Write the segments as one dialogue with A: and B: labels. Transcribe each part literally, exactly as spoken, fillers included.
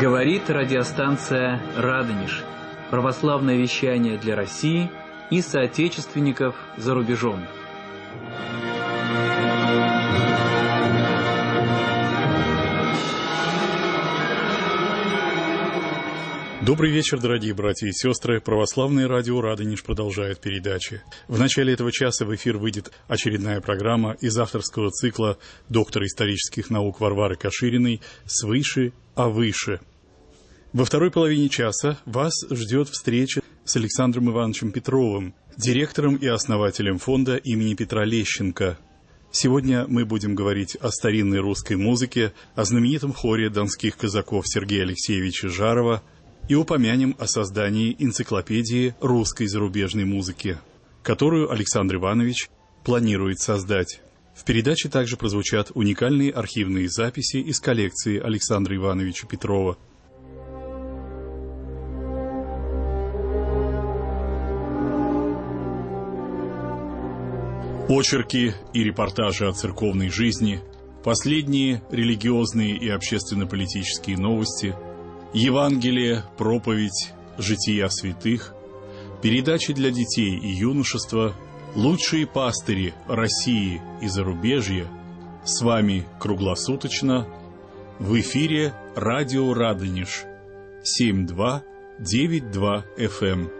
A: Говорит радиостанция «Радонеж». Православное вещание для России и соотечественников за рубежом.
B: Добрый вечер, дорогие братья и сестры. Православное радио «Радонеж» продолжает передачи. В начале этого часа в эфир выйдет очередная программа из авторского цикла доктора исторических наук Варвары Кашириной «Свыше, а выше». Во второй половине часа вас ждет встреча с Александром Ивановичем Петровым, директором и основателем фонда имени Петра Лещенко. Сегодня мы будем говорить о старинной русской музыке, о знаменитом хоре донских казаков Сергея Алексеевича Жарова и упомянем о создании энциклопедии русской зарубежной музыки, которую Александр Иванович планирует создать. В передаче также прозвучат уникальные архивные записи из коллекции Александра Ивановича Петрова. Очерки и репортажи о церковной жизни, последние религиозные и общественно-политические новости, Евангелие, проповедь, жития святых, передачи для детей и юношества, лучшие пастыри России и зарубежья. С вами круглосуточно в эфире радио «Радонеж» семь два девять два эф эм.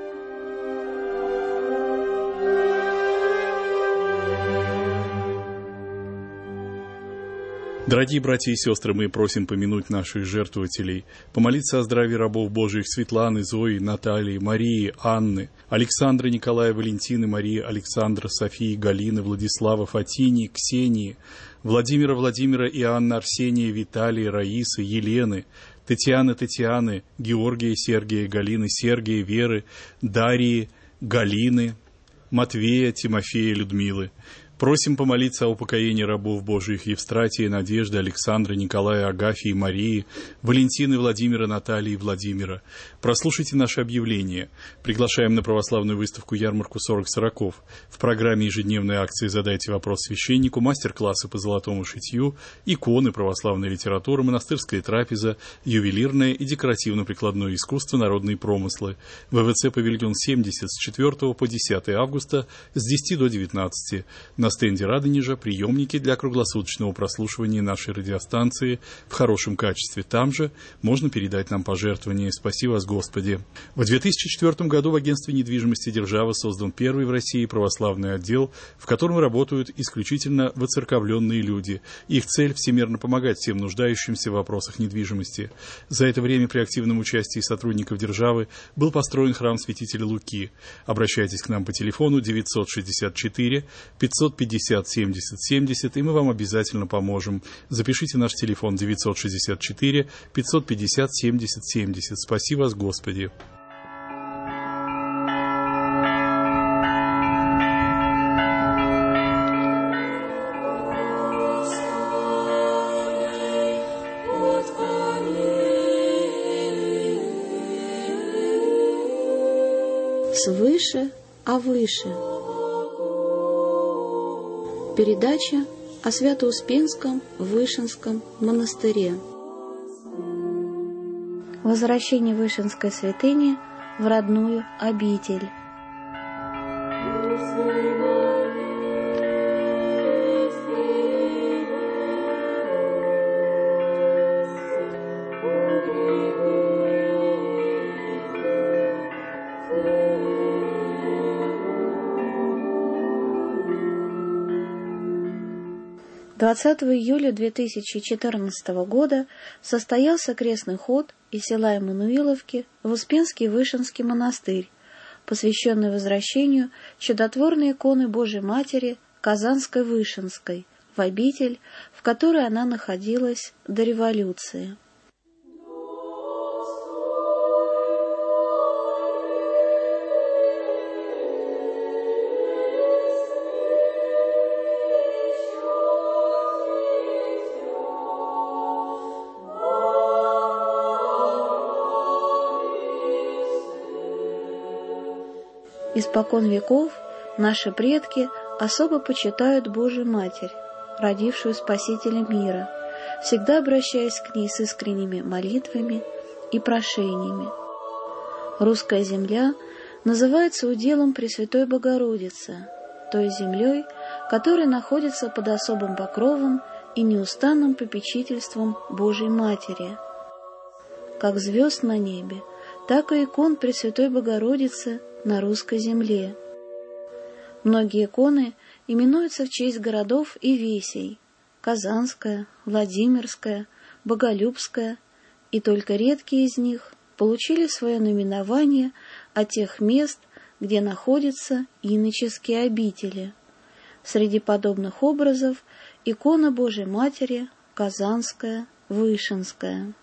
B: Дорогие братья и сестры, мы просим помянуть наших жертвователей, помолиться о здравии рабов Божьих Светланы, Зои, Натальи, Марии, Анны, Александра, Николая, Валентины, Марии, Александра, Софии, Галины, Владислава, Фатини, Ксении, Владимира, Владимира и Анны, Арсения, Виталия, Раисы, Елены, Татьяны, Татьяны, Георгия, Сергия, Галины, Сергия, Веры, Дарьи, Галины, Матвея, Тимофея, Людмилы. Просим помолиться о упокоении рабов Божьих Евстратия, Надежды, Александра, Николая, Агафии, Марии, Валентины, Владимира, Натальи и Владимира. Прослушайте наше объявление. Приглашаем на православную выставку «Ярмарку сорок сороков». В программе ежедневной акции «Задайте вопрос священнику», мастер-классы по золотому шитью, иконы, православная литература, монастырская трапеза, ювелирное и декоративно-прикладное искусство, народные промыслы. ВВЦ «Павильон семьдесят» с четвёртого по десятое августа с десяти до девятнадцати. На стенде Радонежа приемники для круглосуточного прослушивания нашей радиостанции в хорошем качестве. Там же можно передать нам пожертвования. Спаси вас, Господи. В две тысячи четвёртом году в агентстве недвижимости «Держава» создан первый в России православный отдел, в котором работают исключительно воцерковленные люди. Их цель – всемерно помогать всем нуждающимся в вопросах недвижимости. За это время при активном участии сотрудников «Державы» был построен храм святителя Луки. Обращайтесь к нам по телефону девятьсот шестьдесят четыре пятьсот пятьдесят семьдесят семьдесят, и мы вам обязательно поможем. Запишите наш телефон девятьсот шестьдесят четыре пятьсот пятьдесят семьдесят семьдесят. Спаси вас, Господи.
C: Свыше, а выше. Передача о Свято-Успенском Вышинском монастыре. Возвращение Вышинской святыни в родную обитель. двадцатого июля две тысячи четырнадцатого года состоялся крестный ход из села Эммануиловки в Успенский Вышинский монастырь, посвященный возвращению чудотворной иконы Божией Матери Казанской Вышинской в обитель, в которой она находилась до революции. Испокон веков наши предки особо почитают Божию Матерь, родившую Спасителя мира, всегда обращаясь к ней с искренними молитвами и прошениями. Русская земля называется уделом Пресвятой Богородицы, той землей, которая находится под особым покровом и неустанным попечительством Божьей Матери. Как звезд на небе, так и икон Пресвятой Богородицы на русской земле. Многие иконы именуются в честь городов и весей: Казанская, Владимирская, Боголюбская, и только редкие из них получили свое наименование от тех мест, где находятся иноческие обители. Среди подобных образов икона Божией Матери Казанская, Вышинская.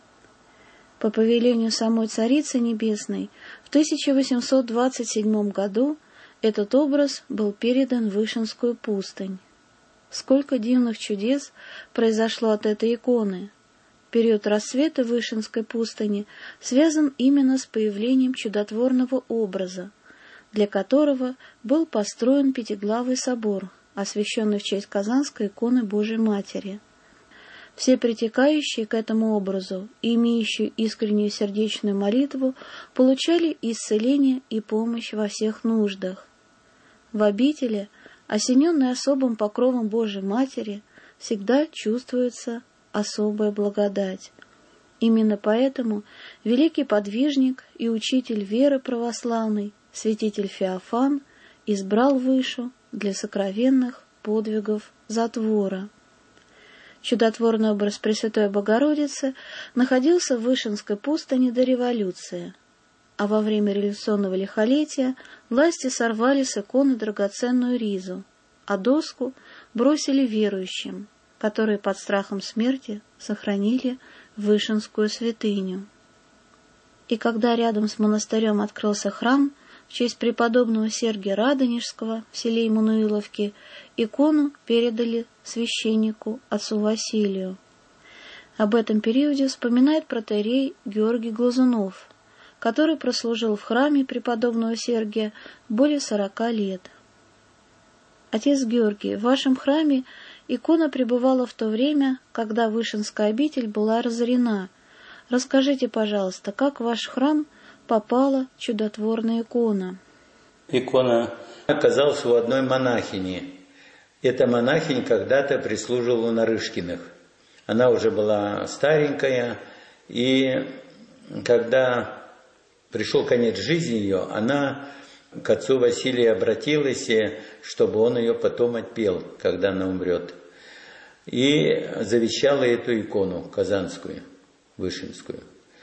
C: По повелению самой Царицы Небесной в тысяча восемьсот двадцать седьмом году этот образ был передан в Вышинскую пустынь. Сколько дивных чудес произошло от этой иконы! Период рассвета Вышинской пустыни связан именно с появлением чудотворного образа, для которого был построен Пятиглавый собор, освященный в честь Казанской иконы Божией Матери. Все притекающие к этому образу и имеющие искреннюю сердечную молитву получали исцеление и помощь во всех нуждах. В обители, осененной особым покровом Божией Матери, всегда чувствуется особая благодать. Именно поэтому великий подвижник и учитель веры православной, святитель Феофан, избрал Вышу для сокровенных подвигов затвора. Чудотворный образ Пресвятой Богородицы находился в Вышинской пустыне до революции, а во время революционного лихолетия власти сорвали с иконы драгоценную ризу, а доску бросили верующим, которые под страхом смерти сохранили Вышинскую святыню. И когда рядом с монастырем открылся храм в честь преподобного Сергия Радонежского в селе Иммануиловки, икону передали священнику отцу Василию. Об этом периоде вспоминает протоиерей Георгий Глазунов, который прослужил в храме преподобного Сергия более сорока лет. Отец Георгий, в вашем храме икона пребывала в то время, когда Вышинская обитель была разорена. Расскажите, пожалуйста, как в ваш храм попала чудотворная икона?
D: Икона оказалась у одной монахини. Эта монахиня когда-то прислуживала у Нарышкиных. Она уже была старенькая, и когда пришел конец жизни ее, она к отцу Василию обратилась, чтобы он ее потом отпел, когда она умрет. И завещала эту икону казанскую, вышинскую.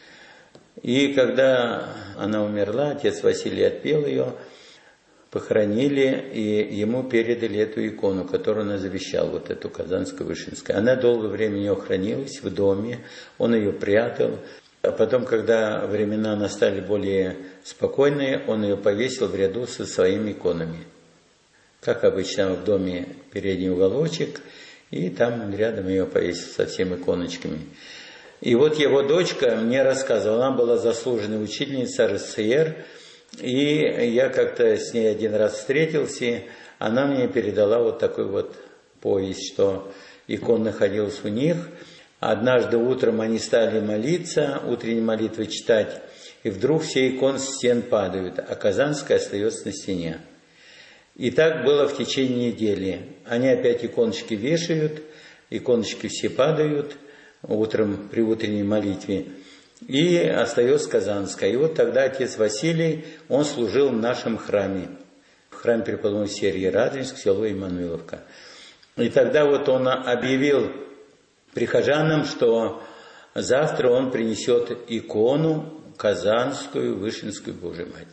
D: И когда она умерла, отец Василий отпел ее, похоронили, и ему передали эту икону, которую он завещал, вот эту казанскую, вышинскую. Она долгое время у него хранилась в доме, он ее прятал. А потом, когда времена настали более спокойные, он ее повесил в ряду со своими иконами. Как обычно, в доме передний уголочек, и там рядом ее повесил со всеми иконочками. И вот его дочка мне рассказывала, она была заслуженной учительницей эр эс эс эр, и я как-то с ней один раз встретился, и она мне передала вот такую вот повесть, что икона находилась у них. Однажды утром они стали молиться, утренние молитвы читать, и вдруг все иконы с стен падают, а Казанская остается на стене. И так было в течение недели. Они опять иконочки вешают, иконочки все падают утром при утренней молитве, и остается Казанская. И вот тогда отец Василий, он служил в нашем храме, в храме преподобного Сергия Радонежского, село Иммануиловка. И тогда вот он объявил прихожанам, что завтра он принесет икону Казанскую, Вышинскую Божией Матери.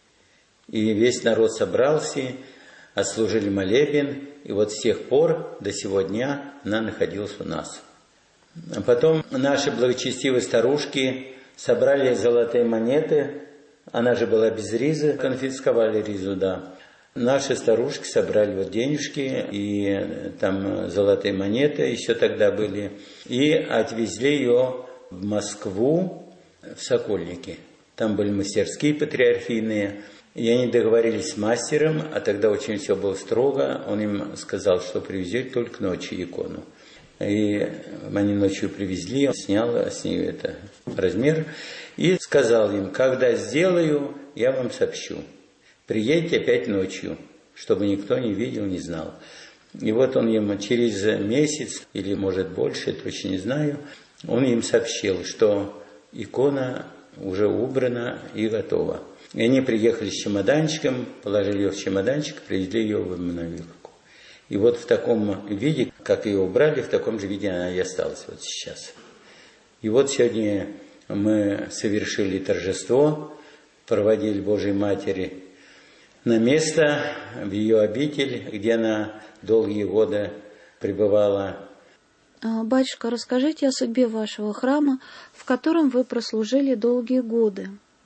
D: И весь народ собрался, отслужили молебен, и вот с тех пор до сего дня она находилась у нас. А потом наши благочестивые старушки собрали золотые монеты, она же была без ризы, конфисковали ризу, да. Наши старушки собрали вот денежки, и там золотые монеты еще тогда были, и отвезли ее в Москву, в Сокольники. Там были мастерские патриархийные, и они договорились с мастером, а тогда очень все было строго. Он им сказал, что привезет только ночью икону. И они ночью привезли, он снял с нее это размер и сказал им: когда сделаю, я вам сообщу. Приедьте опять ночью, чтобы никто не видел, не знал. И вот он им через месяц, или может больше, точно не знаю, он им сообщил, что икона уже убрана и готова. И они приехали с чемоданчиком, положили ее в чемоданчик, привезли ее в Эммануиловку. И вот в таком виде, как ее убрали, в таком же виде она и осталась вот сейчас. И вот сегодня мы совершили торжество, проводили Божьей Матери на место, в ее обитель, где она долгие годы пребывала.
C: Батюшка, расскажите о судьбе вашего храма, в котором вы прослужили долгие годы.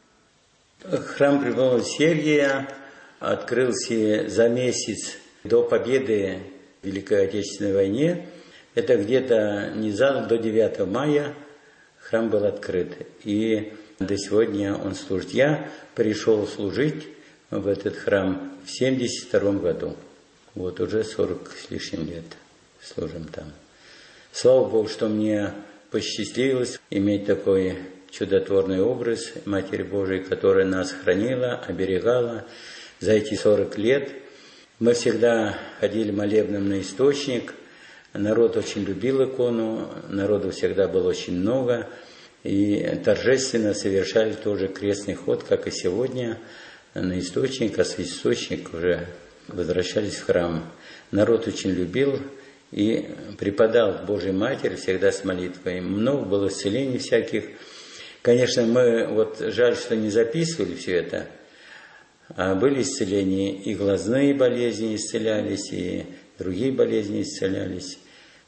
D: Храм Преподобного Сергия открылся за месяц до победы в Великой Отечественной войне. Это где-то не за, до девятого мая храм был открыт. И до сегодня он служит. Я пришел служить в этот храм в семьдесят втором году. Вот уже сорок с лишним лет служим там. Слава Богу, что мне посчастливилось иметь такой чудотворный образ Матери Божией, которая нас хранила, оберегала за эти сорок лет. Мы всегда ходили молебным на источник. Народ очень любил икону, народу всегда было очень много. И торжественно совершали тоже крестный ход, как и сегодня, на источник, а с источник уже возвращались в храм. Народ очень любил и преподал к Божьей Матери всегда с молитвой. Много было исцелений всяких. Конечно, мы, вот жаль, что не записывали все это, а были исцеления, и глазные болезни исцелялись, и другие болезни исцелялись.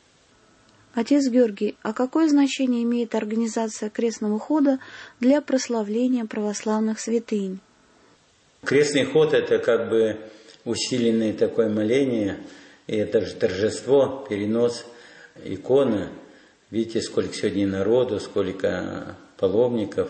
C: Отец Георгий, а какое значение имеет организация крестного хода для прославления православных святынь?
D: Крестный ход – это как бы усиленное такое моление, и это же торжество, перенос иконы. Видите, сколько сегодня народу, сколько паломников.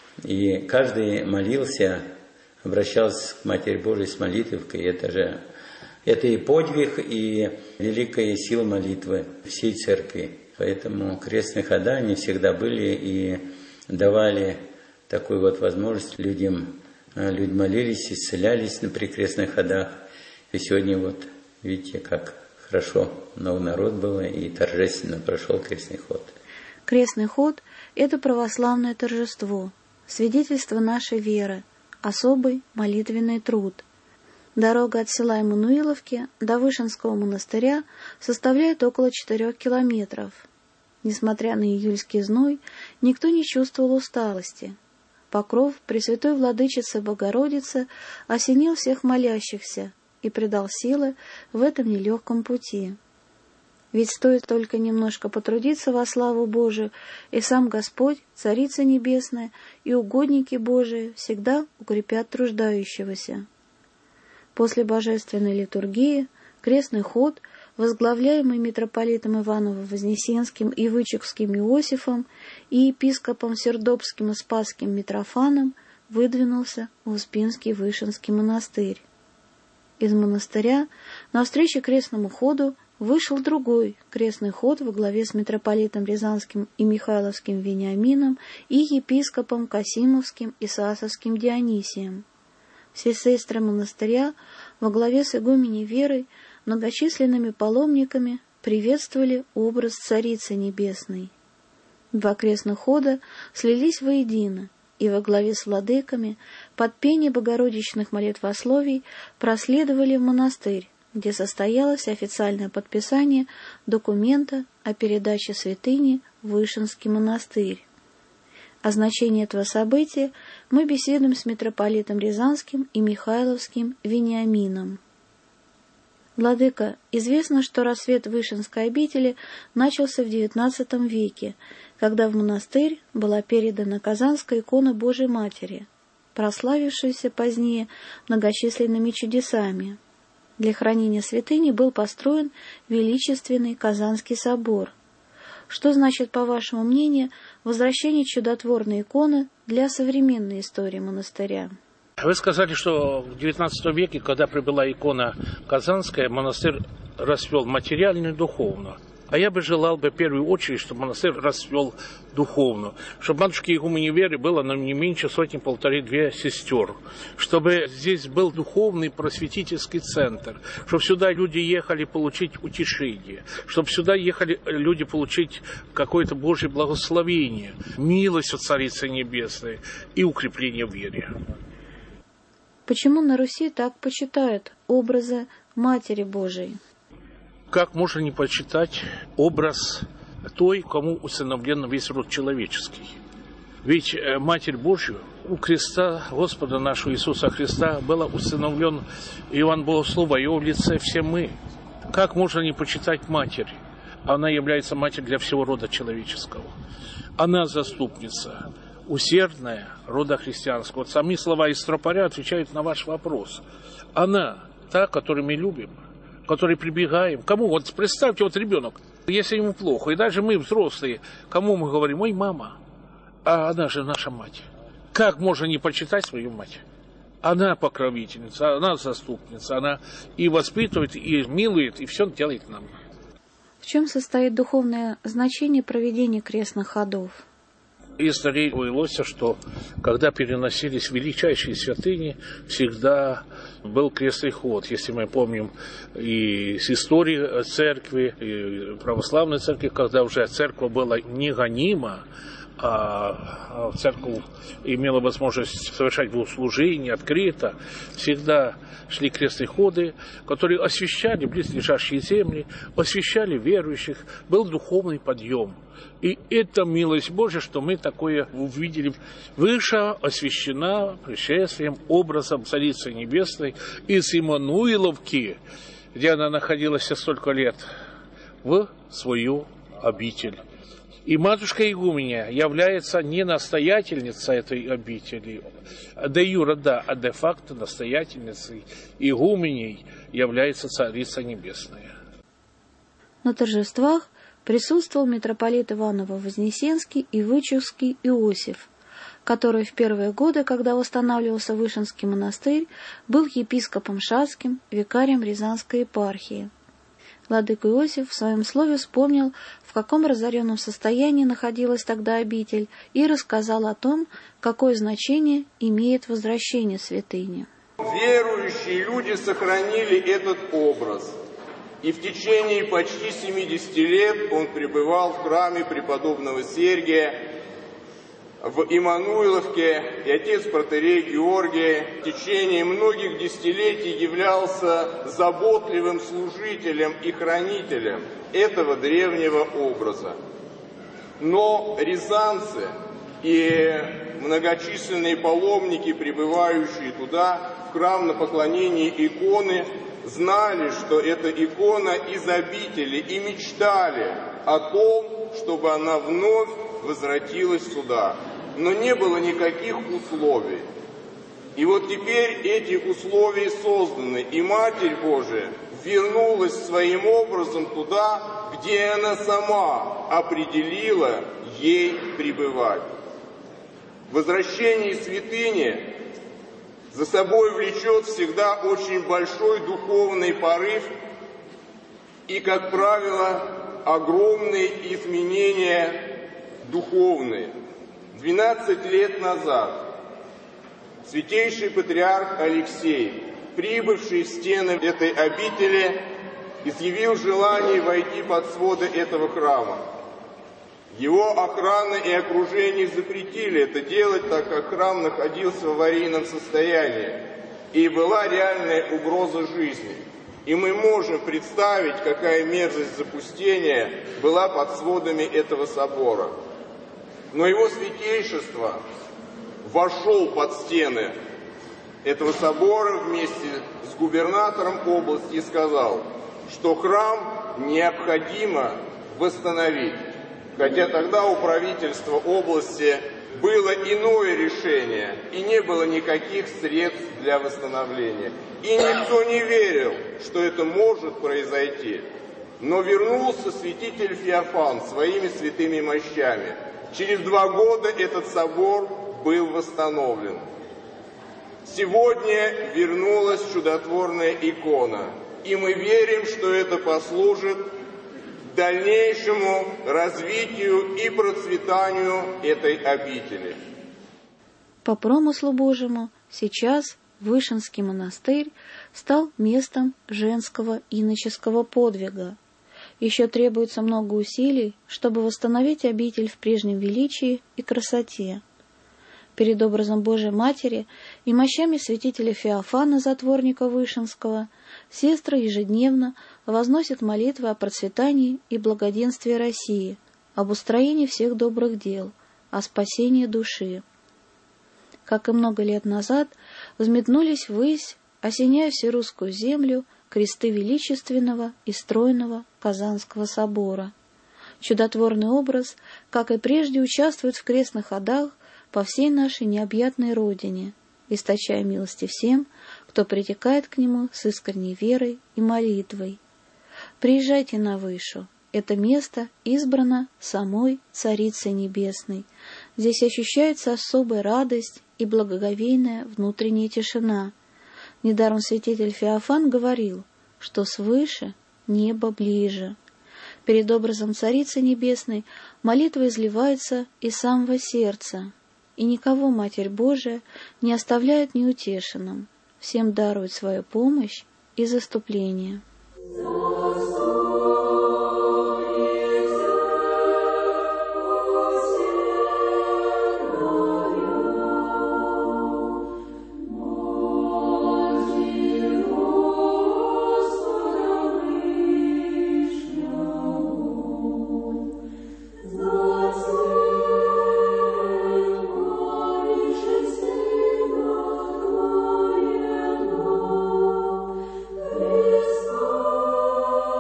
D: И каждый молился, обращался к Матери Божией с молитвой. Это же это и подвиг, и великая сила молитвы всей церкви. Поэтому крестные хода, они всегда были и давали такую вот возможность людям. Люди молились, исцелялись при крестных ходах. И сегодня вот видите, как хорошо много народ было, и торжественно прошел крестный ход.
C: Крестный ход – это православное торжество, свидетельство нашей веры, особый молитвенный труд. Дорога от села Эммануиловки до Вышинского монастыря составляет около четырех километров. Несмотря на июльский зной, никто не чувствовал усталости. Покров Пресвятой Владычицы Богородицы осенил всех молящихся и придал силы в этом нелегком пути. Ведь стоит только немножко потрудиться во славу Божию, и сам Господь, Царица Небесная и угодники Божии всегда укрепят труждающегося. После божественной литургии крестный ход, возглавляемый митрополитом Иваново-Вознесенским и Вычегским Иосифом и епископом Сердобским и Спасским Митрофаном, выдвинулся в Успенский Вышинский монастырь. Из монастыря навстречу крестному ходу вышел другой крестный ход во главе с митрополитом Рязанским и Михайловским Вениамином и епископом Касимовским и Саасовским Дионисием. Все сестры монастыря во главе с игуменей Верой, многочисленными паломниками приветствовали образ Царицы Небесной. Два крестных хода слились воедино, и во главе с владыками под пение богородичных молитвословий проследовали в монастырь, где состоялось официальное подписание документа о передаче святыни в Вышинский монастырь. О значении этого события мы беседуем с митрополитом Рязанским и Михайловским Вениамином. Владыка, известно, что рассвет Вышинской обители начался в девятнадцатом веке, когда в монастырь была передана Казанская икона Божией Матери, прославившаяся позднее многочисленными чудесами. Для хранения святыни был построен величественный Казанский собор. Что значит, по вашему мнению, возвращение чудотворной иконы для современной истории монастыря?
E: Вы сказали, что в девятнадцатом веке, когда прибыла икона Казанская, монастырь расцвел материально и духовно. А я бы желал бы в первую очередь, чтобы монастырь расцвел духовно, чтобы матушке игумене Веры было ну, не меньше сотни-полторы-две сестер, чтобы здесь был духовный просветительский центр, чтобы сюда люди ехали получить утешение, чтобы сюда ехали люди получить какое-то Божье благословение, милость от Царицы Небесной и укрепление в вере.
C: Почему на Руси так почитают образы Матери Божией?
E: Как можно не почитать образ той, кому усыновлен весь род человеческий? Ведь Матерь Божью у креста Господа нашего Иисуса Христа была усыновлен Иоанн Богослов, его в лице все мы. Как можно не почитать Матерь? Она является Матерью для всего рода человеческого. Она заступница, усердная рода христианского. Вот сами слова из тропаря отвечают на ваш вопрос. Она та, которую мы любим, которые прибегаем. Кому? Вот представьте, вот ребенок, если ему плохо, и даже мы, взрослые, кому мы говорим: ой, мама, а она же наша мать. Как можно не почитать свою мать? Она покровительница, она заступница, она и воспитывает, и милует, и все делает нам.
C: В чем состоит духовное значение проведения крестных ходов?
E: Из старей повелось, что когда переносились величайшие святыни, всегда был крестный ход. Если мы помним и с истории церкви, и православной церкви, когда уже церковь была не гонима, а церковь имела возможность совершать богослужение открыто, всегда шли крестные ходы, которые освещали близлежащие земли, освещали верующих, был духовный подъем. И это милость Божья, что мы такое увидели. Выше освящена пришествием, образом Царицы Небесной из Иммануиловки, где она находилась столько лет, в свою обитель. И матушка игуменья является не настоятельницей этой обители, де юре, да, а де-факто настоятельницей игуменей является Царица Небесная.
C: На торжествах присутствовал митрополит Иваново-Вознесенский и Вычегский Иосиф, который в первые годы, когда восстанавливался Вышинский монастырь, был епископом Шацким, викарием Рязанской епархии. Владыка Иосиф в своем слове вспомнил, в каком разоренном состоянии находилась тогда обитель, и рассказал о том, какое значение имеет возвращение святыни.
F: Верующие люди сохранили этот образ, и в течение почти семидесяти лет он пребывал в храме преподобного Сергия в Иммануиловке, и отец протоиерей Георгий в течение многих десятилетий являлся заботливым служителем и хранителем этого древнего образа. Но рязанцы и многочисленные паломники, прибывающие туда, в храм на поклонение иконы, знали, что эта икона из обители, и мечтали о том, чтобы она вновь возвратилась сюда. Но не было никаких условий. И вот теперь эти условия созданы, и Матерь Божия вернулась своим образом туда, где она сама определила ей пребывать. Возвращение святыни за собой влечет всегда очень большой духовный порыв и, как правило, огромные изменения духовные. Двенадцать лет назад святейший патриарх Алексей, прибывший в стены этой обители, изъявил желание войти под своды этого храма. Его охрана и окружение запретили это делать, так как храм находился в аварийном состоянии, и была реальная угроза жизни. И мы можем представить, какая мерзость запустения была под сводами этого собора. Но его святейшество вошел под стены этого собора вместе с губернатором области и сказал, что храм необходимо восстановить. Хотя тогда у правительства области было иное решение, и не было никаких средств для восстановления. И никто не верил, что это может произойти. Но вернулся святитель Феофан своими святыми мощами. Через два года этот собор был восстановлен. Сегодня вернулась чудотворная икона, и мы верим, что это послужит к дальнейшему развитию и процветанию этой обители.
C: По промыслу Божьему сейчас Вышинский монастырь стал местом женского иноческого подвига. Еще требуется много усилий, чтобы восстановить обитель в прежнем величии и красоте. Перед образом Божией Матери и мощами святителя Феофана, затворника Вышинского, сестры ежедневно возносят молитвы о процветании и благоденствии России, об устроении всех добрых дел, о спасении души. Как и много лет назад, взметнулись ввысь, осеняя всерусскую землю, кресты величественного и стройного Казанского собора. Чудотворный образ, как и прежде, участвует в крестных ходах по всей нашей необъятной родине, источая милости всем, кто притекает к нему с искренней верой и молитвой. Приезжайте на Вышу. Это место избрано самой Царицей Небесной. Здесь ощущается особая радость и благоговейная внутренняя тишина. Недаром святитель Феофан говорил, что свыше небо ближе. Перед образом Царицы Небесной молитва изливается из самого сердца, и никого Матерь Божия не оставляет неутешенным, всем дарует свою помощь и заступление.
G: Christ.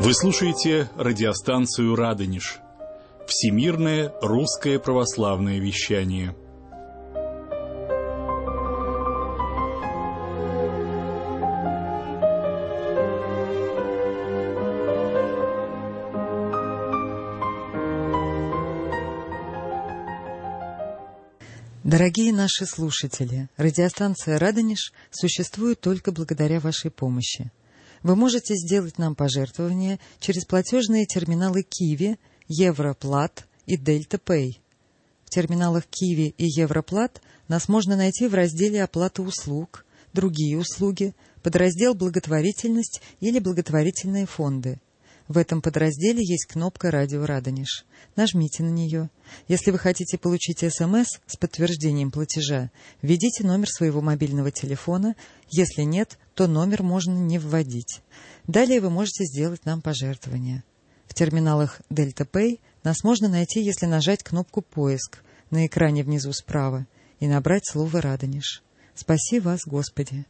B: Вы слушаете радиостанцию «Радонеж». Всемирное русское православное вещание.
G: Дорогие наши слушатели, радиостанция «Радонеж» существует только благодаря вашей помощи. Вы можете сделать нам пожертвования через платежные терминалы Киви, Европлат и Дельта Пэй. В терминалах Киви и Европлат нас можно найти в разделе «Оплата услуг», «Другие услуги», подраздел «Благотворительность» или «Благотворительные фонды». В этом подразделе есть кнопка «Радио Радонеж». Нажмите на нее. Если вы хотите получить СМС с подтверждением платежа, введите номер своего мобильного телефона. Если нет, то номер можно не вводить. Далее вы можете сделать нам пожертвование. В терминалах Дельта Пэй нас можно найти, если нажать кнопку «Поиск» на экране внизу справа и набрать слово «Радонеж». Спаси вас, Господи!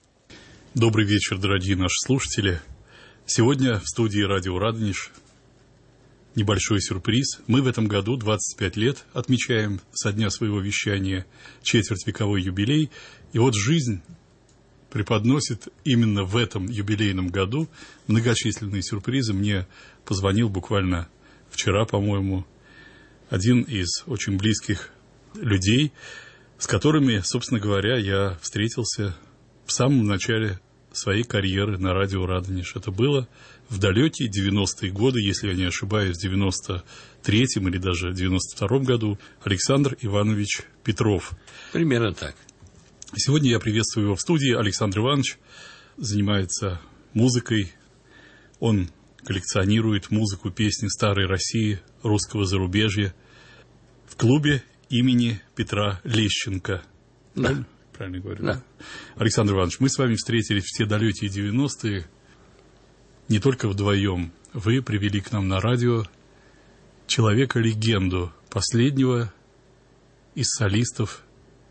B: Добрый вечер, дорогие наши слушатели. Сегодня в студии радио «Радонеж» небольшой сюрприз. Мы в этом году двадцать пять лет отмечаем со дня своего вещания, четвертьвековой юбилей. И вот жизнь преподносит именно в этом юбилейном году многочисленные сюрпризы. Мне позвонил буквально вчера, по-моему, один из очень близких людей, с которыми, собственно говоря, я встретился в самом начале своей карьеры на радио «Радонеж». Это было в далекие девяностые годы, если я не ошибаюсь, в девяносто третьем или даже девяносто втором году. Александр Иванович Петров.
H: Примерно так.
B: Сегодня я приветствую его в студии. Александр Иванович занимается музыкой. Он коллекционирует музыку, песни старой России, русского зарубежья в клубе имени Петра Лещенко.
H: Да.
B: Правильно? Правильно говорю,
H: да.
B: да? Александр Иванович, мы с вами встретились в те далекие девяностые не только вдвоем. Вы привели к нам на радио человека-легенду, последнего из солистов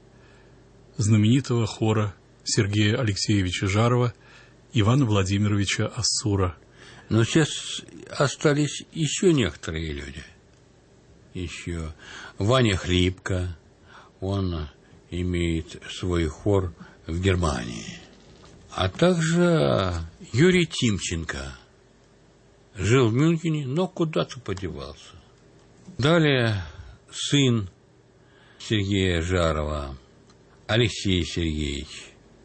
B: знаменитого хора Сергея Алексеевича Жарова, Ивана Владимировича Ассура.
H: Но сейчас остались еще некоторые люди. Еще Ваня Хлипко, он имеет свой хор в Германии. А также Юрий Тимченко жил в Мюнхене, но куда-то подевался. Далее сын Сергея Жарова, Алексей Сергеевич.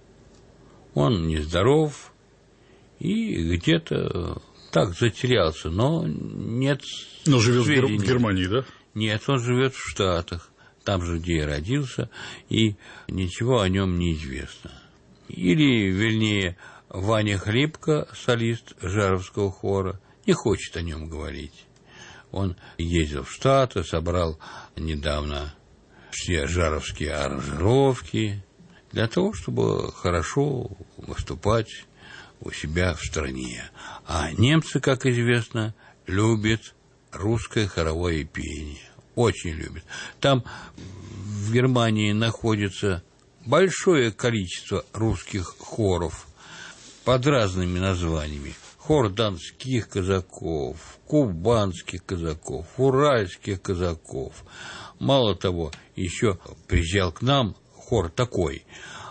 H: Он нездоров и где-то так затерялся, но нет
B: Но живет
H: сведений.
B: в Германии, да?
H: Нет, он живет в Штатах, там же, где я родился, и ничего о нем не известно. Или, вернее, Ваня Хлипко, солист Жаровского хора, не хочет о нем говорить. Он ездил в Штаты, собрал недавно все жаровские аранжировки для того, чтобы хорошо выступать у себя в стране. А немцы, как известно, любят русское хоровое пение. Очень любят. Там в Германии находится большое количество русских хоров под разными названиями. Хор донских казаков, кубанских казаков, уральских казаков. Мало того, еще приезжал к нам хор такой.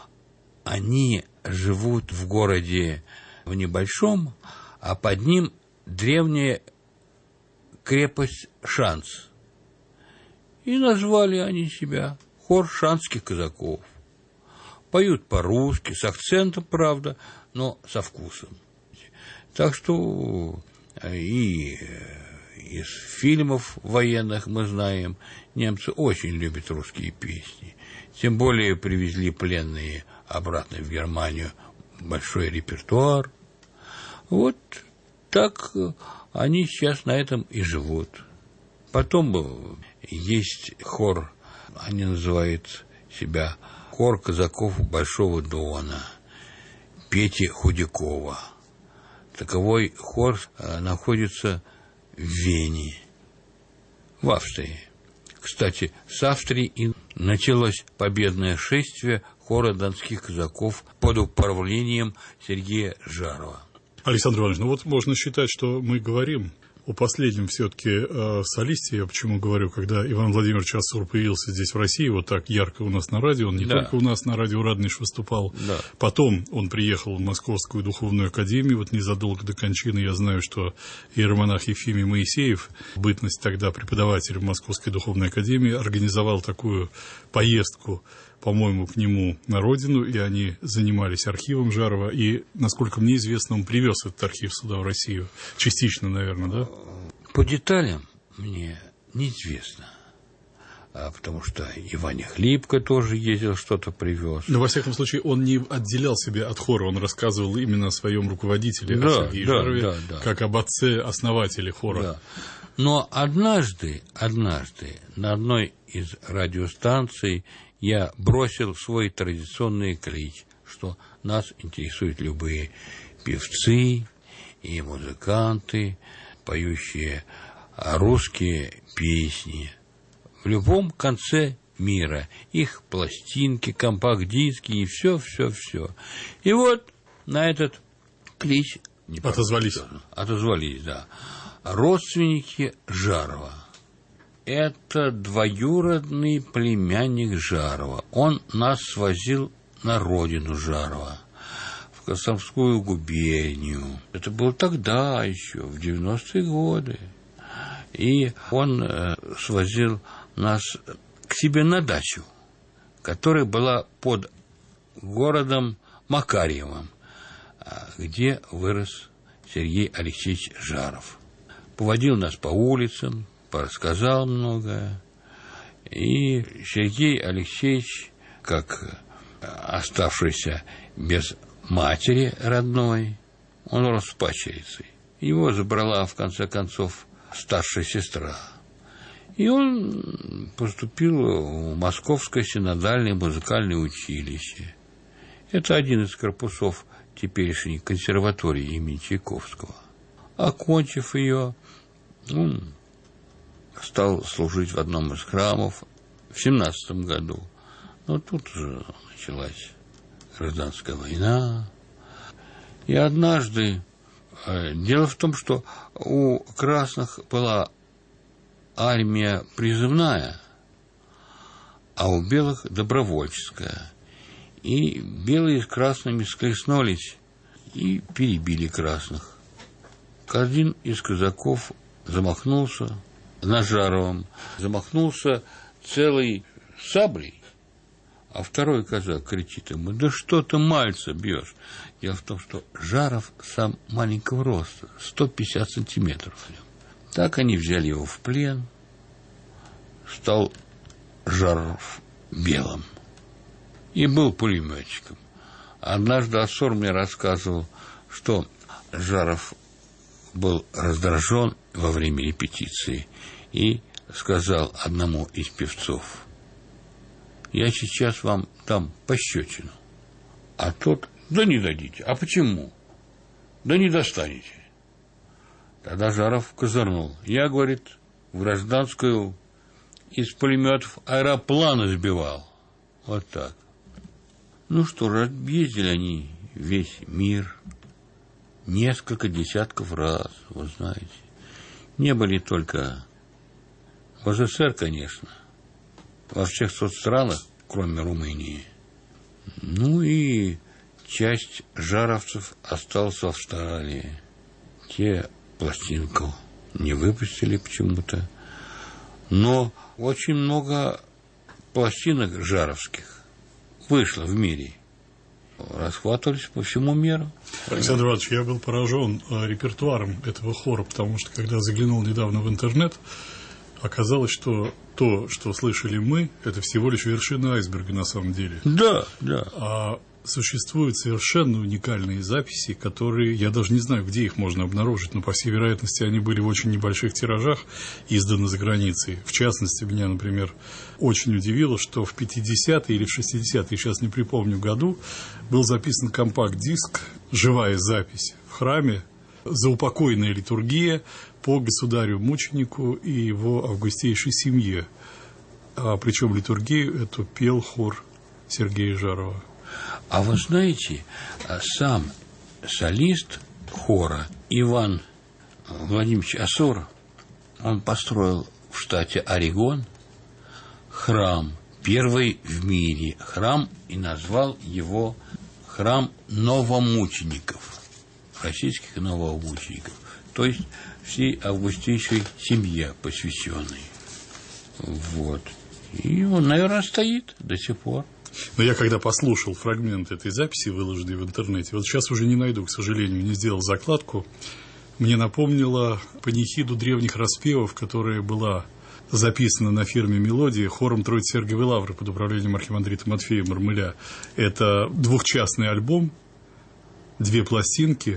H: Они живут в городе в небольшом, а под ним древняя крепость Шанц. И назвали они себя хор шанских казаков. Поют по-русски, с акцентом, правда, но со вкусом. Так что и из фильмов военных мы знаем, немцы очень любят русские песни. Тем более привезли пленные обратно в Германию большой репертуар. Вот так они сейчас на этом и живут. Потом есть хор, они называют себя хор казаков Большого Дона, Пети Худякова. Таковой хор находится в Вене, в Австрии. Кстати, с Австрии и началось победное шествие хора донских казаков под управлением Сергея Жарова.
B: Александр Иванович, ну вот можно считать, что мы говорим о последнем все-таки э, солисте. Я почему говорю, когда Иван Владимирович Асур появился здесь в России, вот так ярко у нас на радио, он не да. только у нас на радио Радонеж выступал, да. потом он приехал в Московскую духовную академию, вот незадолго до кончины. Я знаю, что иеромонах Ефимий Моисеев, бытность тогда преподавателем в Московской духовной академии, организовал такую поездку, по-моему, к нему на родину, и они занимались архивом Жарова, и, насколько мне известно, он привез этот архив сюда, в Россию. Частично, наверное, да?
H: По деталям мне неизвестно, а потому что и Ваня Хлипко тоже ездил, что-то привез.
B: Но, во всяком случае, он не отделял себя от хора, он рассказывал именно о своем руководителе,
H: да,
B: о Сергее
H: да,
B: Жарове,
H: да, да.
B: как об отце-основателе хора.
H: Да. Но однажды, однажды на одной из радиостанций я бросил свой традиционный клич, что нас интересуют любые певцы и музыканты, поющие русские песни в любом конце мира, их пластинки, компакт-диски и все, все, все. И вот на этот клич не
B: отозвались.
H: Отозвались, да. Родственники Жарова. Это двоюродный племянник Жарова. Он нас свозил на родину Жарова, в Костромскую губернию. Это было тогда еще, в девяностые годы. И он э, свозил нас к себе на дачу, которая была под городом Макарьевым, где вырос Сергей Алексеевич Жаров. Поводил нас по улицам, рассказал многое. И Сергей Алексеевич, как оставшийся без матери родной, он рос с падчерицей. Его забрала, в конце концов, старшая сестра. И он поступил в Московское синодальное музыкальное училище. Это один из корпусов теперешней консерватории имени Чайковского. Окончив ее, он стал служить в одном из храмов в семнадцатом году. Но тут уже началась гражданская война. И однажды... Дело в том, что у красных была армия призывная, а у белых добровольческая. И белые с красными схлестнулись и перебили красных. Один из казаков замахнулся на Жаровом, замахнулся целой саблей, а второй казак кричит ему: да что ты мальца бьешь? Дело в том, что Жаров сам маленького роста, сто пятьдесят сантиметров. Так они взяли его в плен, стал Жаров белым и был пулеметчиком. Однажды Асур мне рассказывал, что Жаров был раздражен во время репетиции и сказал одному из певцов: я сейчас вам дам пощечину. А тот: да не дадите. А почему? Да не достанете. Тогда Жаров козырнул: я, говорит, в гражданскую из пулеметов аэропланы сбивал. Вот так. Ну что же, объездили они весь мир несколько десятков раз, вы знаете. Не были только в СССР, конечно, во всех соцстранах, кроме Румынии. Ну и часть жаровцев осталась в Австралии. Те пластинку не выпустили почему-то. Но очень много пластинок жаровских вышло в мире. Расхватывались по всему миру.
B: Александр Иванович, я был поражен репертуаром этого хора, потому что, когда заглянул недавно в интернет, оказалось, что то, что слышали мы, это всего лишь вершина айсберга на самом деле.
H: Да, да.
B: А существуют совершенно уникальные записи, которые, я даже не знаю, где их можно обнаружить, но, по всей вероятности, они были в очень небольших тиражах, изданы за границей. В частности, меня, например, очень удивило, что в пятидесятые или в шестидесятые, сейчас не припомню, году был записан компакт-диск, живая запись в храме, заупокойная литургия по государю-мученику и его августейшей семье. А причем литургию эту пел хор Сергея Жарова.
H: А вы знаете, сам солист хора Иван Владимирович Асур, он построил в штате Орегон храм, первый в мире храм, и назвал его храм новомучеников, российских новомучеников, то есть всей августейшей семье посвященной. Вот. И он, наверное, стоит до сих пор.
B: Но я когда послушал фрагмент этой записи, выложенной в интернете, вот сейчас уже не найду, к сожалению, не сделал закладку, мне напомнило панихиду древних распевов, которая была записана на фирме «Мелодия» хором Троицы-Сергиевой Лавры под управлением архимандрита Матфея Мармыля. Это двухчастный альбом, две пластинки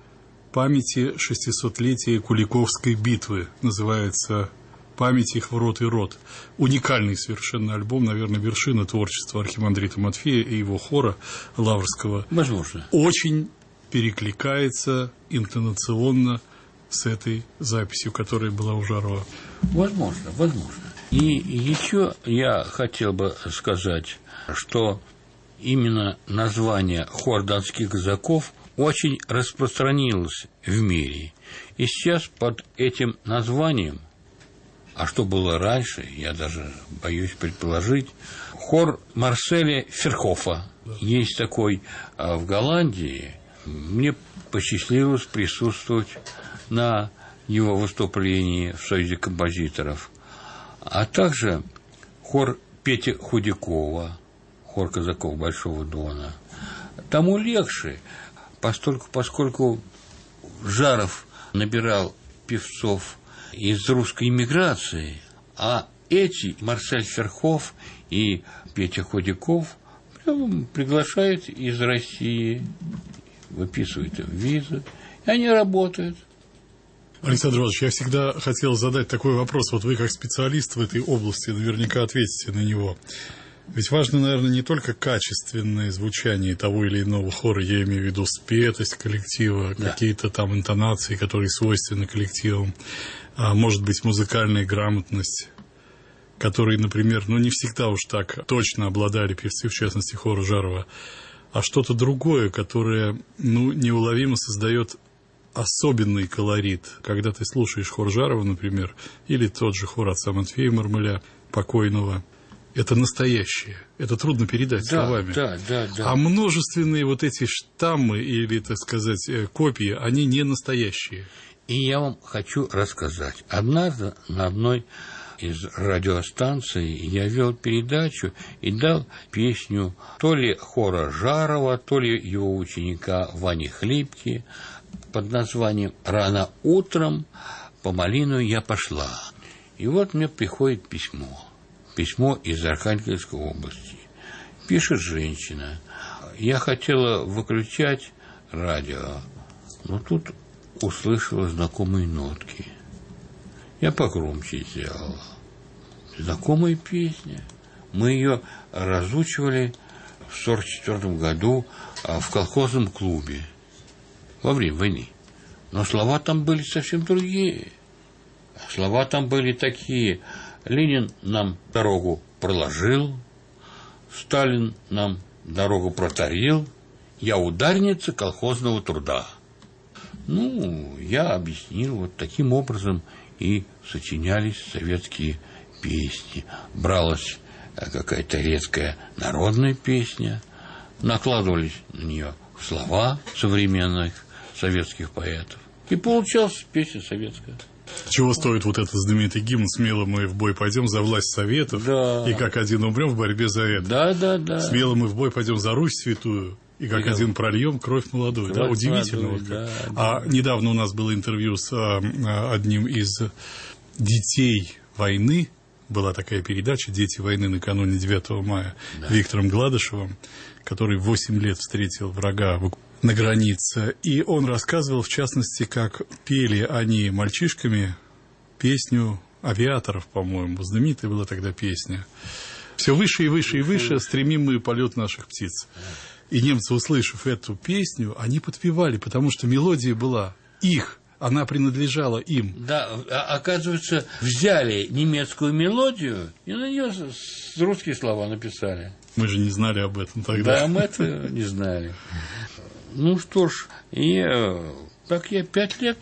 B: памяти шестисотлетия Куликовской битвы. Называется «Память их в рот и рот». Уникальный совершенно альбом, наверное, вершина творчества архимандрита Матфея и его хора Лаврского.
H: Возможно.
B: Очень перекликается интонационно с этой записью, которая была у Жарова.
H: Возможно, возможно. И еще я хотел бы сказать, что именно название хор донских казаков очень распространилось в мире. И сейчас под этим названием, а что было раньше, я даже боюсь предположить, хор Марселя Ферхофа. Да. Есть такой в Голландии. Мне посчастливилось присутствовать на его выступлении в Союзе композиторов, а также хор Пети Худякова, хор казаков Большого Дона. Тому легче, поскольку, поскольку Жаров набирал певцов из русской эмиграции, а эти, Марсель Ферхоф и Петя Худяков, приглашают из России, выписывают им визы, и они работают.
B: Александр Иванович, я всегда хотел задать такой вопрос. Вот вы, как специалист в этой области, наверняка ответите на него. Ведь важно, наверное, не только качественное звучание того или иного хора, я имею в виду спетость коллектива, да. Какие-то там интонации, которые свойственны коллективам, а может быть, музыкальная грамотность, которые, например, ну, не всегда уж так точно обладали певцы, в частности, хора Жарова, а что-то другое, которое, ну, неуловимо создает особенный колорит. Когда ты слушаешь хор Жарова, например, или тот же хор отца Матфея Мармыля, покойного, это настоящее. Это трудно передать
H: да,
B: словами.
H: Да, да, да.
B: А множественные вот эти штаммы или, так сказать, копии, они не настоящие.
H: И я вам хочу рассказать. Однажды на одной из радиостанций я вел передачу и дал песню то ли хора Жарова, то ли его ученика Вани Хлипки под названием «Рано утром по малину я пошла». И вот мне приходит письмо. Письмо из Архангельской области. Пишет женщина: я хотела выключать радио, но тут услышала знакомые нотки. Я погромче сделала. Знакомая песня. Мы ее разучивали в сорок четвёртом году в колхозном клубе во время войны. Но слова там были совсем другие. Слова там были такие: Ленин нам дорогу проложил, Сталин нам дорогу протарил, я ударница колхозного труда. Ну, я объяснил, вот таким образом и сочинялись советские песни. Бралась какая-то редкая народная песня, накладывались на нее слова современных советских поэтов, и получалась песня советская.
B: Чего стоит вот этот знаменитый гимн «Смело мы в бой пойдем за власть Советов», да. И как один умрем в борьбе за это.
H: Да, да, да.
B: «Смело мы в бой пойдем за Русь святую, и как и один прольем кровь молодую». Кровь да, удивительно. Молодую, вот да, да. А недавно у нас было интервью с а, одним из детей войны. Была такая передача «Дети войны» накануне девятого мая, да. Виктором Гладышевым, который в восемь лет встретил врага на границе. И он рассказывал, в частности, как пели они мальчишками песню «Авиаторов», по-моему. Знаменитая была тогда песня. «Все выше и выше и выше стремим мы полет наших птиц». И немцы, услышав эту песню, они подпевали, потому что мелодия была их. Она принадлежала им.
H: Да, оказывается, взяли немецкую мелодию и на нее русские слова написали.
B: Мы же не знали об этом тогда.
H: Да, мы это не знали. Ну что ж, и Так я пять лет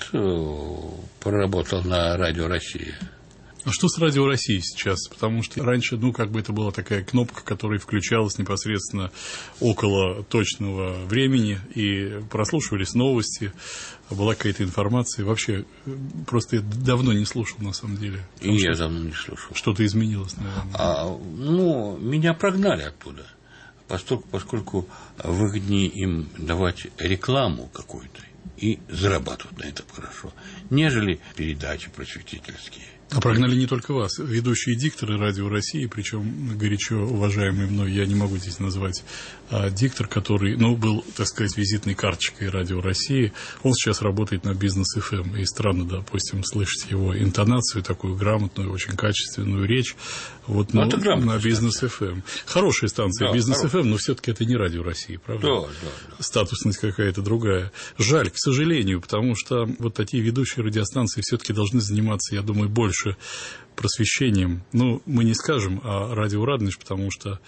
H: проработал на Радио России.
B: А что с Радио России сейчас? Потому что раньше, ну, как бы это была такая кнопка, которая включалась непосредственно около точного времени, и прослушивались новости, была какая-то информация. Вообще, просто я давно не слушал, на самом деле.
H: И я давно не слушал.
B: Что-то изменилось, наверное.
H: А, ну, меня прогнали оттуда, поскольку, поскольку выгоднее им давать рекламу какую-то и зарабатывать на этом хорошо, нежели передачи просветительские.
B: А прогнали не только вас. Ведущие дикторы Радио России, причем горячо уважаемый мной, я не могу здесь назвать, а диктор, который, ну, был, так сказать, визитной карточкой Радио России, он сейчас работает на Бизнес эф эм. И странно, допустим, слышать его интонацию, такую грамотную, очень качественную речь, вот, ну, на Бизнес эф эм. Хорошая станция, да, Бизнес эф эм, но все-таки это не Радио России, правда?
H: Да, да, да.
B: Статусность какая-то другая. Жаль, к сожалению, потому что вот такие ведущие радиостанции все-таки должны заниматься, я думаю, больше просвещением. Ну, мы не скажем о Радио Радонеж, потому что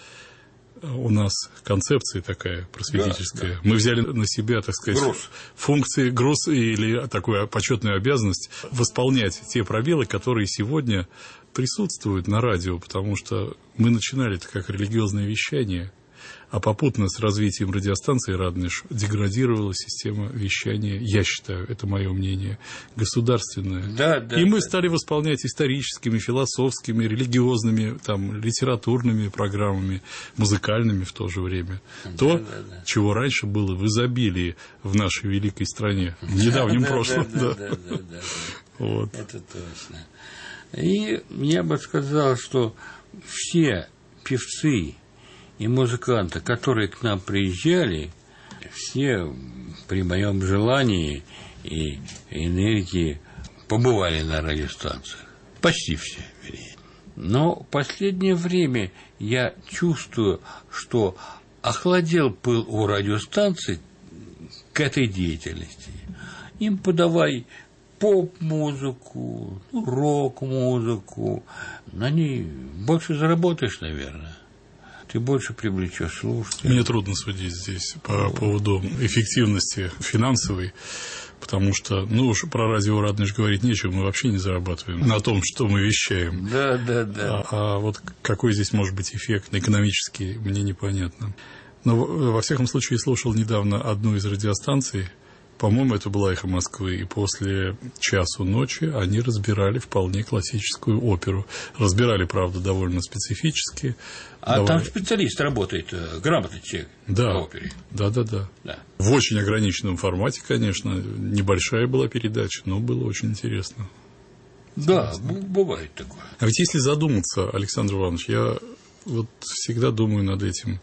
B: у нас концепция такая просветительская. Да, да. Мы взяли на себя, так сказать, груз. функции, груз или такую почетную обязанность восполнять те пробелы, которые сегодня присутствуют на радио, потому что мы начинали это как религиозное вещание, а попутно с развитием радиостанции «Радонеж» деградировала система вещания, я считаю, это мое мнение, государственная.
H: Да, да,
B: и мы
H: да.
B: стали восполнять историческими, философскими, религиозными, там, литературными программами, музыкальными в то же время. Да, То, да, да. чего раньше было в изобилии в нашей великой стране, в недавнем
H: да,
B: прошлом.
H: Да,
B: да.
H: Да, да, да, да.
B: Вот.
H: Это точно. И я бы сказал, что все певцы и музыканты, которые к нам приезжали, все при моем желании и энергии побывали на радиостанциях. Почти все, вернее. Но в последнее время я чувствую, что охладел пыл у радиостанций к этой деятельности. Им подавай поп-музыку, рок-музыку. На ней больше заработаешь, наверное. Ты больше привлечешь слушателей.
B: Мне трудно судить здесь по поводу эффективности финансовой, потому что, ну уж про Радио Радонеж говорить нечего, мы вообще не зарабатываем на том, что мы вещаем.
H: Да, да, да.
B: А, а вот какой здесь может быть эффект экономический, мне непонятно. Но, во всяком случае, я слушал недавно одну из радиостанций, по-моему, это была «Эхо Москвы», и после часу ночи они разбирали вполне классическую оперу. Разбирали, правда, довольно специфически.
H: А
B: Давай...
H: там специалист работает, грамотный человек
B: да.
H: на опере.
B: Да, да, да, да. В очень ограниченном формате, конечно. Небольшая была передача, но было очень интересно.
H: Да, интересно. Бывает такое.
B: А ведь если задуматься, Александр Иванович, я вот всегда думаю над этим.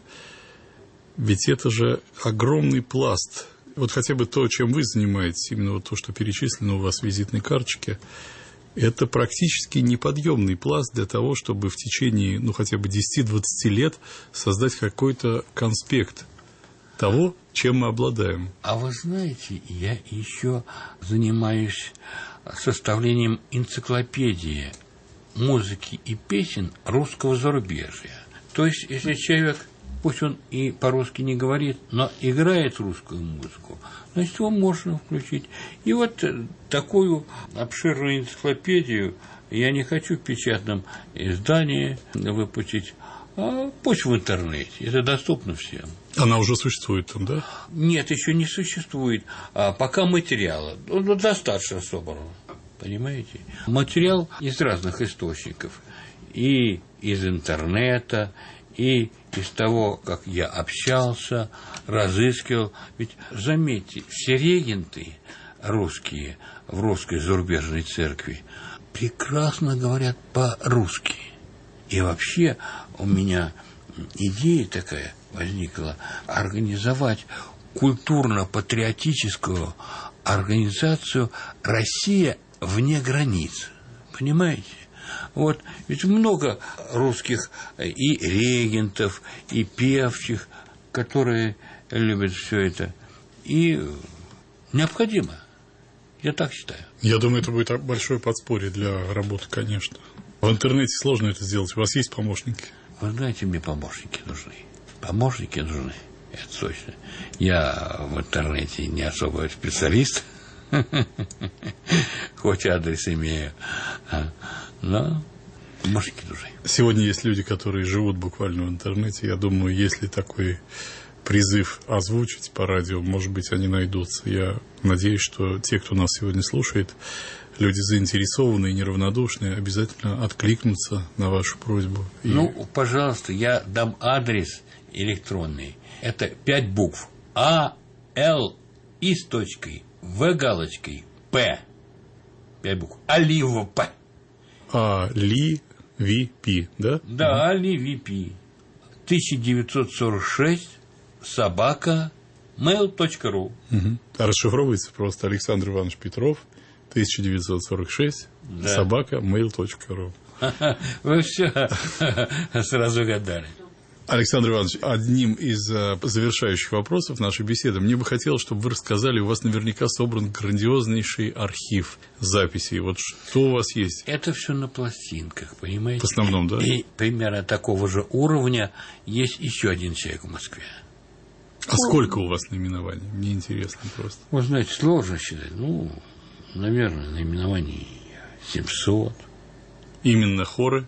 B: Ведь это же огромный пласт. Вот хотя бы то, чем вы занимаетесь, именно вот то, что перечислено у вас в визитной карточке, это практически неподъемный пласт для того, чтобы в течение, ну, хотя бы десять-двадцать лет создать какой-то конспект того, чем мы обладаем.
H: А вы знаете, я еще занимаюсь составлением энциклопедии музыки и песен русского зарубежья. То есть, если человек... Пусть он и по-русски не говорит, но играет русскую музыку, значит, его можно включить. И вот такую обширную энциклопедию я не хочу в печатном издании выпустить, а пусть в интернете. Это доступно всем.
B: Она уже существует там, да?
H: Нет, еще не существует. А пока материала. Ну, достаточно собрано. Понимаете? Материал из разных источников. И из интернета, и из того, как я общался, разыскивал. Ведь, заметьте, все регенты русские в русской зарубежной церкви прекрасно говорят по-русски. И вообще у меня идея такая возникла – организовать культурно-патриотическую организацию «Россия вне границ». Понимаете? Вот, ведь много русских и регентов, и певчих, которые любят все это. И необходимо. Я так считаю.
B: Я думаю, это будет большое подспорье для работы, конечно. В интернете сложно это сделать. У вас есть помощники?
H: Вы знаете, мне помощники нужны. Помощники нужны. Это точно. Я в интернете не особо специалист. Хоть адрес имею. Но мужики души.
B: Сегодня есть люди, которые живут буквально в интернете. Я думаю, если такой призыв озвучить по радио, может быть, они найдутся. Я надеюсь, что те, кто нас сегодня слушает, люди заинтересованные, неравнодушные, обязательно откликнутся на вашу просьбу. И...
H: Ну, пожалуйста, я дам адрес электронный. Это пять букв. А, Л, И с точкой, В галочкой, П. Пять букв. Алива П.
B: А, Ли, Ви, Пи, да?
H: Да, Али, Ви, Пи. тысяча девятьсот сорок шесть, собака, mail точка ру.
B: Угу. А расшифровывается просто Александр Иванович Петров, тысяча девятьсот сорок шесть, да. Собака, mail точка ру.
H: Вы все сразу гадали.
B: Александр Иванович, одним из завершающих вопросов нашей беседы мне бы хотелось, чтобы вы рассказали, у вас наверняка собран грандиознейший архив записей. Вот что у вас есть?
H: Это все на пластинках, понимаете?
B: В основном, да?
H: И примерно такого же уровня есть еще один человек в Москве.
B: А сколько у вас наименований? Мне интересно просто.
H: Вы знаете, сложно считать. Ну, наверное, наименований семьсот.
B: Именно хоры?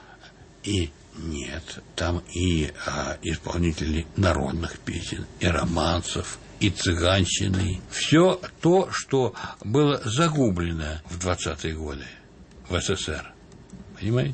H: И нет, там и а, исполнители народных песен, и романсов, и цыганщины. Все то, что было загублено в двадцатые годы в СССР. Понимаете?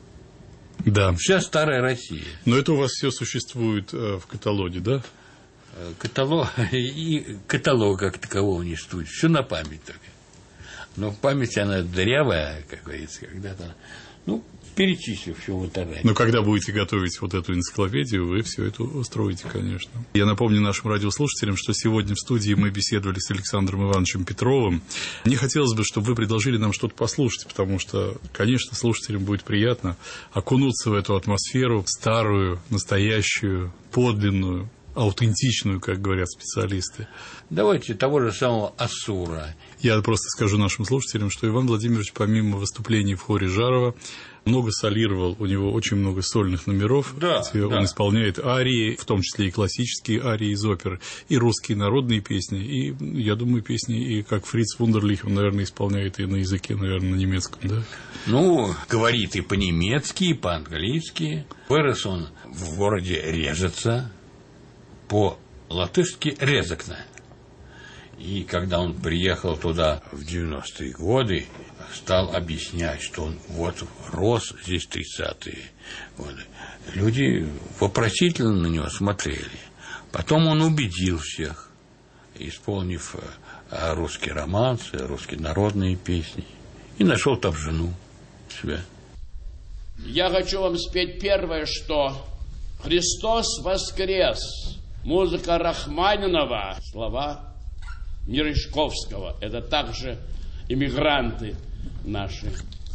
B: Да.
H: Вся старая Россия.
B: Но это у вас все существует э, в каталоге, да?
H: Каталог, и каталога как такового не существует. Все на память только. Но память, она дырявая, как говорится, когда-то. Ну, перечислив все в интернете.
B: Но когда будете готовить вот эту энциклопедию, вы все это устроите, конечно. Я напомню нашим радиослушателям, что сегодня в студии мы беседовали с Александром Ивановичем Петровым. Мне хотелось бы, чтобы вы предложили нам что-то послушать, потому что, конечно, слушателям будет приятно окунуться в эту атмосферу, старую, настоящую, подлинную, аутентичную, как говорят специалисты.
H: Давайте того же самого Асура.
B: Я просто скажу нашим слушателям, что Иван Владимирович, помимо выступлений в хоре Жарова, много солировал, у него очень много сольных номеров,
H: да,
B: где
H: да.
B: Он исполняет арии, в том числе и классические арии из опер, и русские народные песни, и, я думаю, песни, и как Фриц Вундерлих, он, наверное, исполняет и на языке, наверное, на немецком, да?
H: Ну, говорит и по-немецки, и по-английски. Вырос он в городе Режица, по-латышски Резекне. И когда он приехал туда в девяностые годы, стал объяснять, что он вот рос здесь тридцатые годы. Люди вопросительно на него смотрели. Потом он убедил всех, исполнив русские романсы, русские народные песни, и нашел там жену себя.
I: Я хочу вам спеть первое, что «Христос воскрес». Музыка Рахманинова, слова Мережковского. Это также иммигранты наши.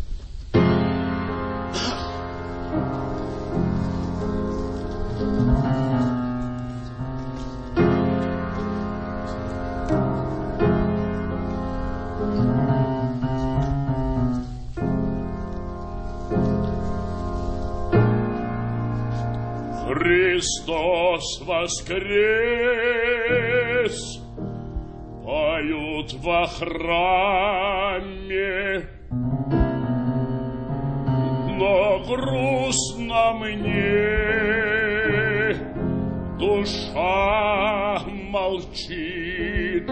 J: Христос воскрес, поют во храме, но грустно мне, душа молчит.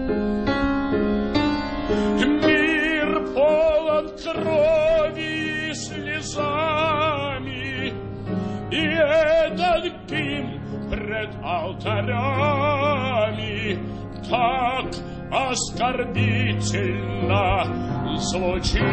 J: Мир полон крови и слезами, и этот гимн пред алтарями так оскорбительно звучит.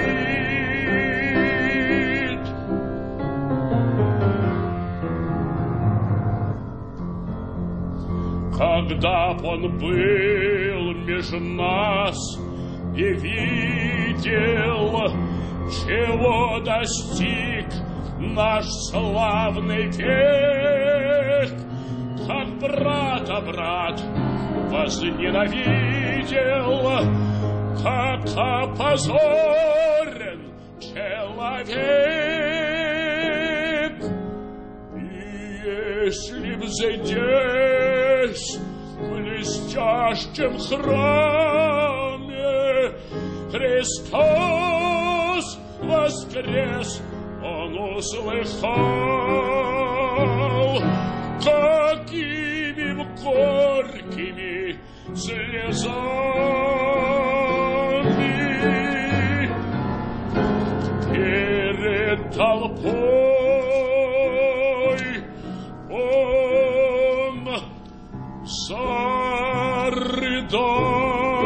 J: Когда б он был меж нас и видел, чего достиг наш славный век, как брата брат возненавидел, как опозорен человек. И если б здесь в блестящем храме Христос воскрес, он услыхал, какими горькими слезами перед толпой он зарыдал.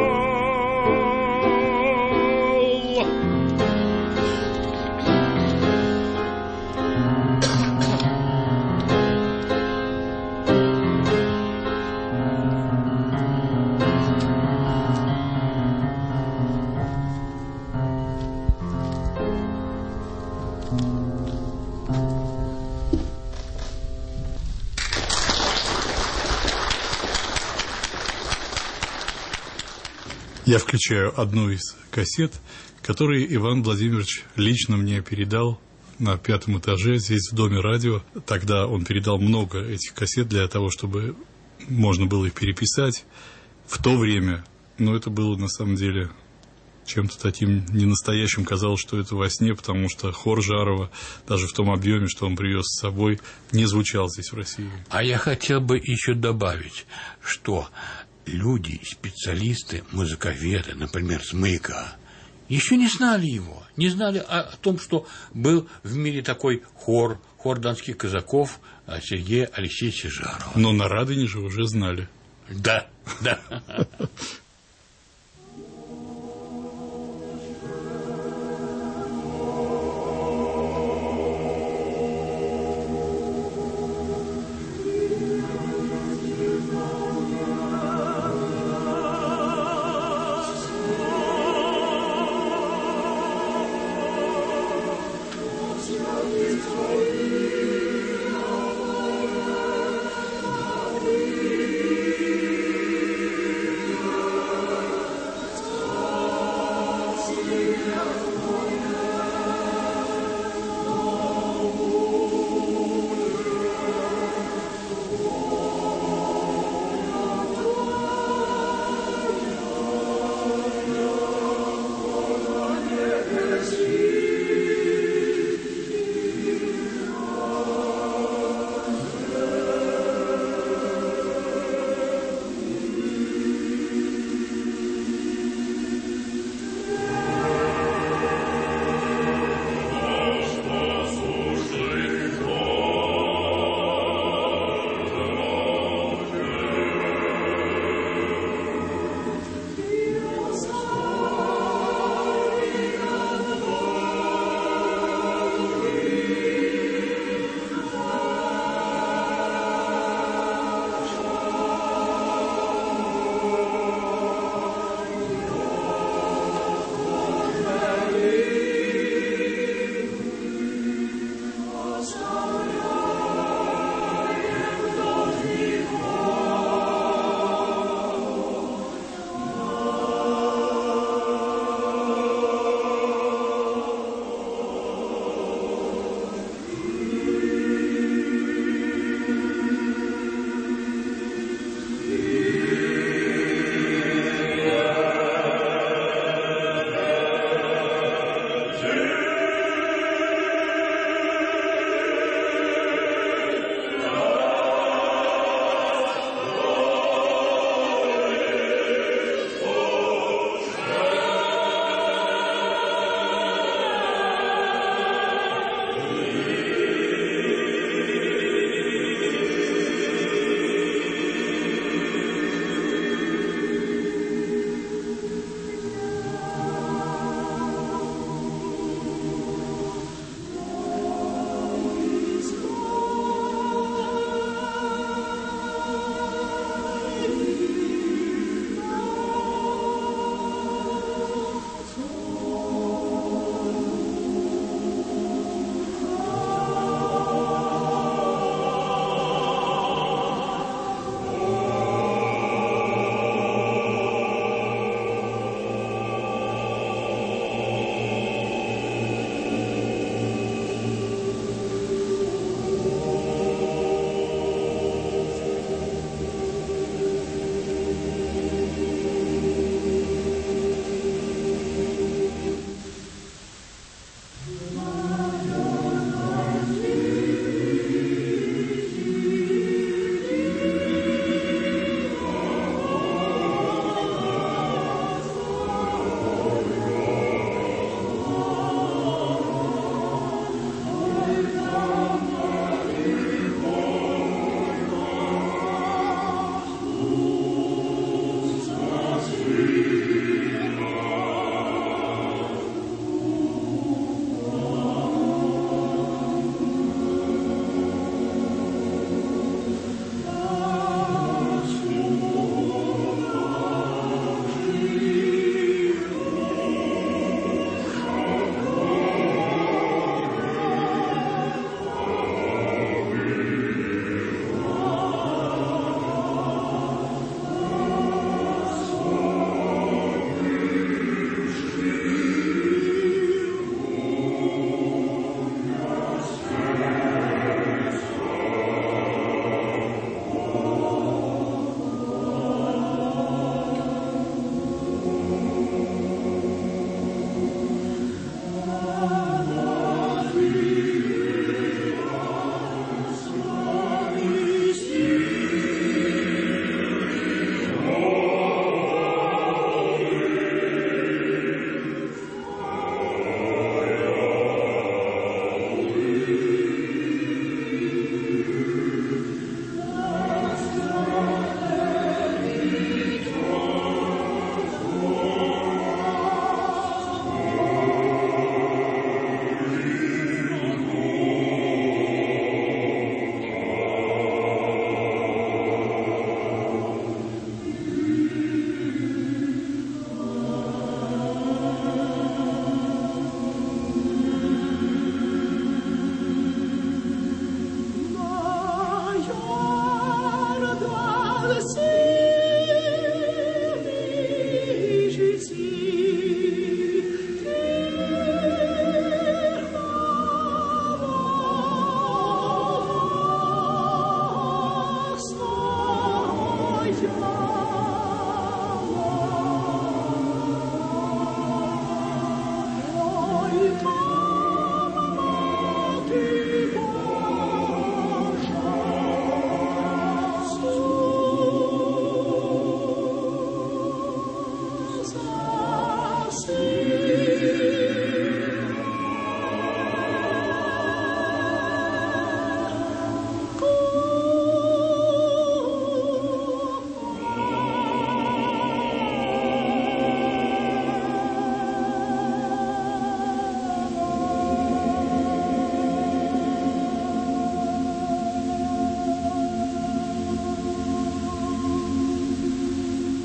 B: Я включаю одну из кассет, которые Иван Владимирович лично мне передал на пятом этаже, здесь в Доме радио. Тогда он передал много этих кассет для того, чтобы можно было их переписать. В то время, но это было на самом деле чем-то таким ненастоящим. Казалось, что это во сне, потому что хор Жарова, даже в том объеме, что он привез с собой, не звучал здесь в России.
H: А я хотел бы еще добавить, что люди, специалисты, музыковеды, например, Смыка, еще не знали его, не знали о том, что был в мире такой хор, хор донских казаков Сергея Алексеевича Жарова.
B: Но на Радыне же уже знали.
H: Да, да.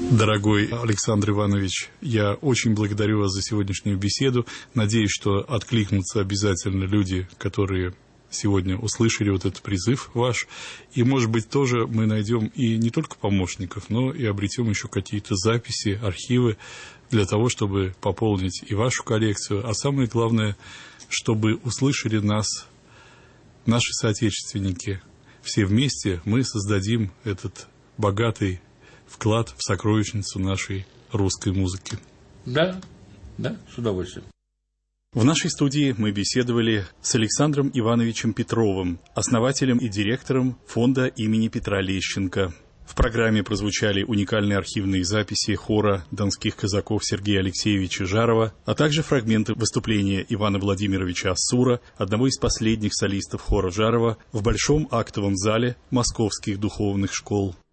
B: Дорогой Александр Иванович, я очень благодарю вас за сегодняшнюю беседу. Надеюсь, что откликнутся обязательно люди, которые сегодня услышали вот этот призыв ваш. И, может быть, тоже мы найдем и не только помощников, но и обретем еще какие-то записи, архивы для того, чтобы пополнить и вашу коллекцию. А самое главное, чтобы услышали нас наши соотечественники. Все вместе мы создадим этот богатый вклад в сокровищницу нашей русской музыки.
H: Да, да, с удовольствием.
B: В нашей студии мы беседовали с Александром Ивановичем Петровым, основателем и директором фонда имени Петра Лещенко. В программе прозвучали уникальные архивные записи хора донских казаков Сергея Алексеевича Жарова, а также фрагменты выступления Ивана Владимировича Ассура, одного из последних солистов хора Жарова, в Большом актовом зале московских духовных школ.